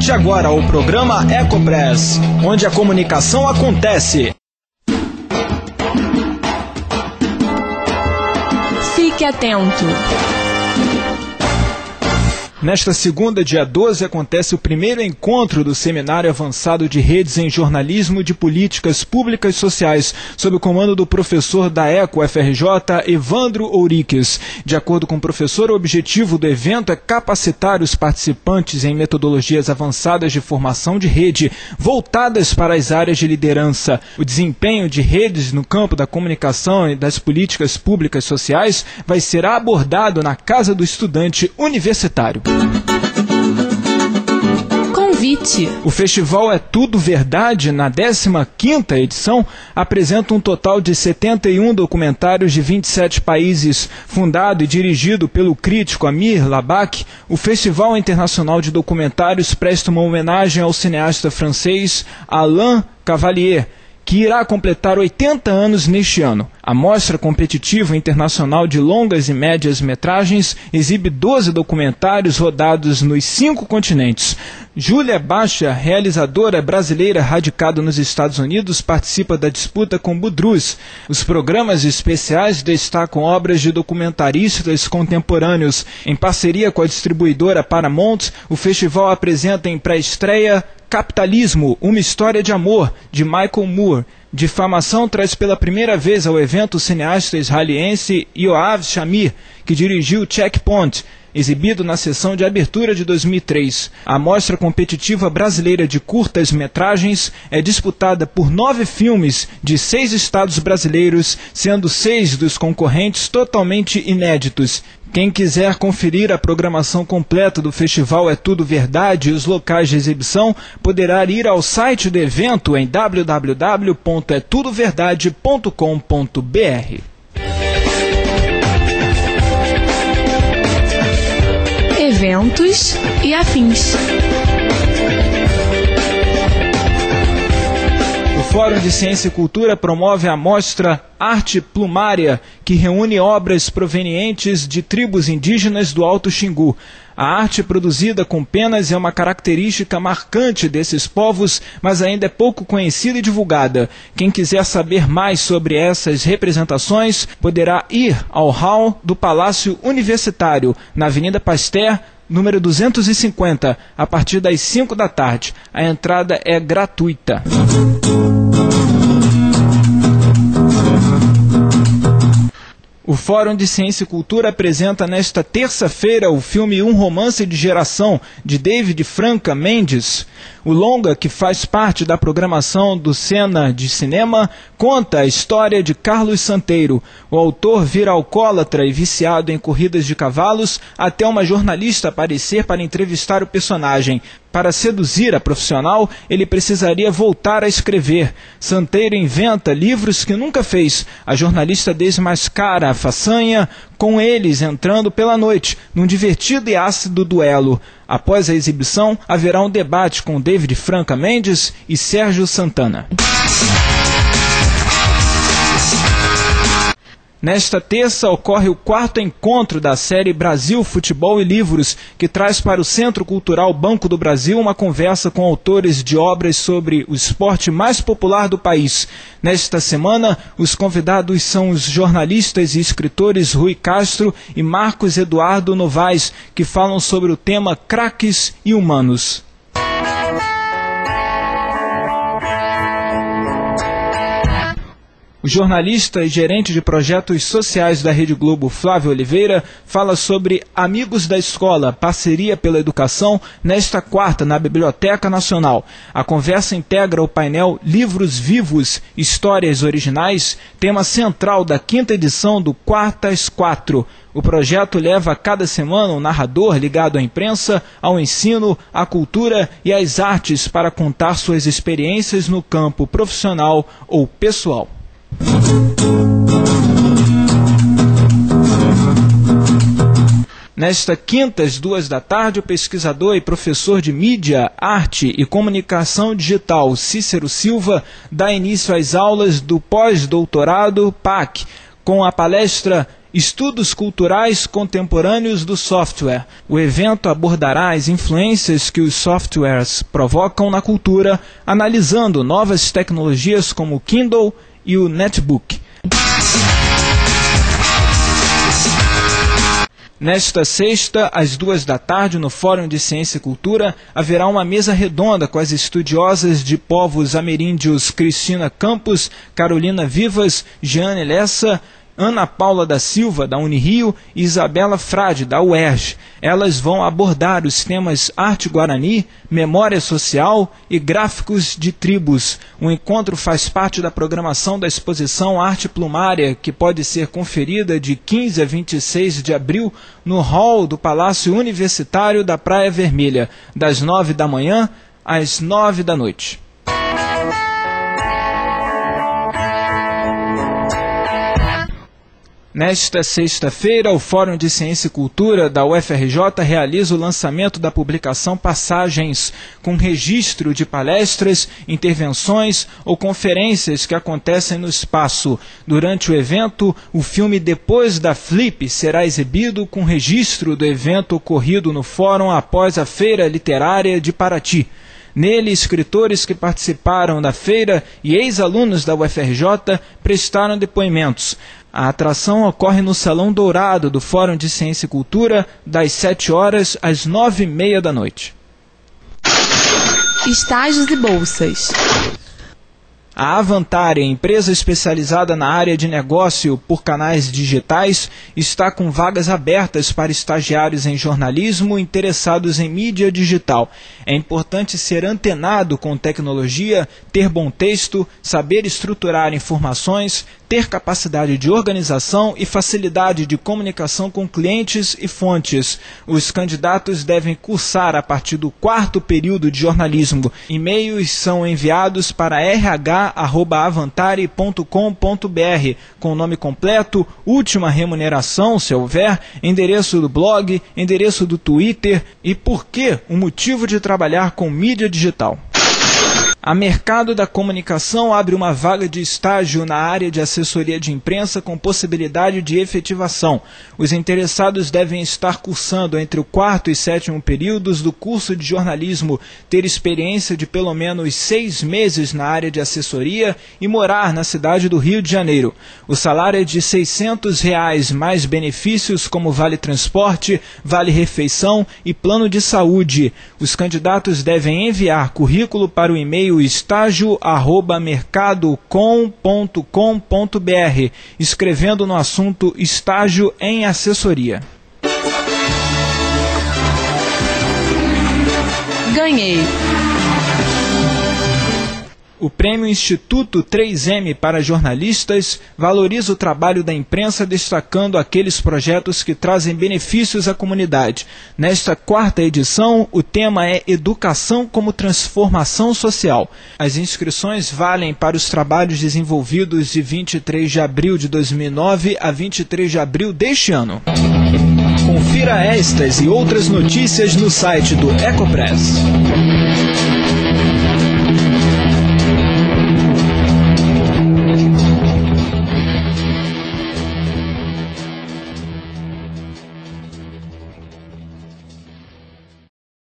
Volte agora ao programa Ecopress, onde a comunicação acontece. Fique atento. Nesta segunda, dia 12, acontece o primeiro encontro do Seminário Avançado de Redes em Jornalismo de Políticas Públicas Sociais, sob o comando do professor da ECO-FRJ, Evandro Ouriques. De acordo com o professor, o objetivo do evento é capacitar os participantes em metodologias avançadas de formação de rede, voltadas para as áreas de liderança. O desempenho de redes no campo da comunicação e das políticas públicas sociais vai ser abordado na Casa do Estudante Universitário. Convite. O festival É Tudo Verdade, na 15ª edição, apresenta um total de 71 documentários de 27 países. Fundado e dirigido pelo crítico Amir Labak, o Festival Internacional de Documentários presta uma homenagem ao cineasta francês Alain Cavalier, que irá completar 80 anos neste ano. A Mostra Competitiva Internacional de Longas e Médias Metragens exibe 12 documentários rodados nos 5 continentes. Júlia Baixa, realizadora brasileira radicada nos Estados Unidos, participa da disputa com Budrus. Os programas especiais destacam obras de documentaristas contemporâneos. Em parceria com a distribuidora Paramount, o festival apresenta em pré-estreia Capitalismo, uma história de amor, de Michael Moore. Difamação traz pela primeira vez ao evento o cineasta israelense Yoav Shamir, que dirigiu Checkpoint, exibido na sessão de abertura de 2003. A Mostra Competitiva Brasileira de Curtas-Metragens é disputada por 9 filmes de 6 estados brasileiros, sendo 6 dos concorrentes totalmente inéditos. Quem quiser conferir a programação completa do Festival É Tudo Verdade e os locais de exibição, poderá ir ao site do evento em www.etudoverdade.com.br. Eventos e afins. O Fórum de Ciência e Cultura promove a mostra Arte Plumária, que reúne obras provenientes de tribos indígenas do Alto Xingu. A arte produzida com penas é uma característica marcante desses povos, mas ainda é pouco conhecida e divulgada. Quem quiser saber mais sobre essas representações poderá ir ao hall do Palácio Universitário, na Avenida Pasteur, número 250, a partir das 5 da tarde. A entrada é gratuita. O Fórum de Ciência e Cultura apresenta nesta terça-feira o filme Um Romance de Geração, de David Franca Mendes. O longa, que faz parte da programação do Cena de Cinema, conta a história de Carlos Santeiro. O autor vira alcoólatra e viciado em corridas de cavalos até uma jornalista aparecer para entrevistar o personagem. Para seduzir a profissional, ele precisaria voltar a escrever. Santeiro inventa livros que nunca fez. A jornalista desmascara a façanha, com eles entrando pela noite, num divertido e ácido duelo. Após a exibição, haverá um debate com David Franca Mendes e Sérgio Santana. Nesta terça ocorre o 4º encontro da série Brasil, Futebol e Livros, que traz para o Centro Cultural Banco do Brasil uma conversa com autores de obras sobre o esporte mais popular do país. Nesta semana, os convidados são os jornalistas e escritores Rui Castro e Marcos Eduardo Novaes, que falam sobre o tema Craques e Humanos. O jornalista e gerente de projetos sociais da Rede Globo, Flávio Oliveira, fala sobre Amigos da Escola, parceria pela educação, nesta quarta, na Biblioteca Nacional. A conversa integra o painel Livros Vivos, Histórias Originais, tema central da 5ª edição do Quartas 4. O projeto leva a cada semana um narrador ligado à imprensa, ao ensino, à cultura e às artes para contar suas experiências no campo profissional ou pessoal. Nesta quinta, às 2 da tarde, o pesquisador e professor de Mídia, Arte e Comunicação Digital, Cícero Silva, dá início às aulas do pós-doutorado PAC, com a palestra Estudos Culturais Contemporâneos do Software. O evento abordará as influências que os softwares provocam na cultura, analisando novas tecnologias como o Kindle e o Netbook. Nesta sexta, às 14h, no Fórum de Ciência e Cultura, haverá uma mesa redonda com as estudiosas de povos ameríndios Cristina Campos, Carolina Vivas, Jeane Lessa, Ana Paula da Silva, da Unirio, e Isabela Frade, da UERJ. Elas vão abordar os temas arte guarani, memória social e gráficos de tribos. O encontro faz parte da programação da exposição Arte Plumária, que pode ser conferida de 15 a 26 de abril no hall do Palácio Universitário da Praia Vermelha, das 9 da manhã às 9 da noite. Nesta sexta-feira, o Fórum de Ciência e Cultura da UFRJ realiza o lançamento da publicação Passagens, com registro de palestras, intervenções ou conferências que acontecem no espaço. Durante o evento, o filme Depois da Flip será exibido com registro do evento ocorrido no Fórum após a Feira Literária de Paraty. Nele, escritores que participaram da feira e ex-alunos da UFRJ prestaram depoimentos. A atração ocorre no Salão Dourado do Fórum de Ciência e Cultura, das 7h às 9h30 da noite. Estágios e bolsas. A Avantare, empresa especializada na área de negócio por canais digitais, está com vagas abertas para estagiários em jornalismo interessados em mídia digital. É importante ser antenado com tecnologia, ter bom texto, saber estruturar informações, ter capacidade de organização e facilidade de comunicação com clientes e fontes. Os candidatos devem cursar a partir do 4º período de jornalismo. E-mails são enviados para rh@avantare.com.br com o nome completo, última remuneração, se houver, endereço do blog, endereço do Twitter e por que o motivo de trabalhar com mídia digital. A Mercado da Comunicação abre uma vaga de estágio na área de assessoria de imprensa com possibilidade de efetivação. Os interessados devem estar cursando entre o 4º e 7º períodos do curso de jornalismo, ter experiência de pelo menos 6 meses na área de assessoria e morar na cidade do Rio de Janeiro. O salário é de R$ 600 mais benefícios como vale transporte, vale refeição e plano de saúde. Os candidatos devem enviar currículo para o e-mail estágio@mercadocom.com.br, escrevendo no assunto estágio em assessoria. Ganhei. O Prêmio Instituto 3M para jornalistas valoriza o trabalho da imprensa, destacando aqueles projetos que trazem benefícios à comunidade. Nesta 4ª edição, o tema é Educação como Transformação Social. As inscrições valem para os trabalhos desenvolvidos de 23 de abril de 2009 a 23 de abril deste ano. Confira estas e outras notícias no site do Ecopress.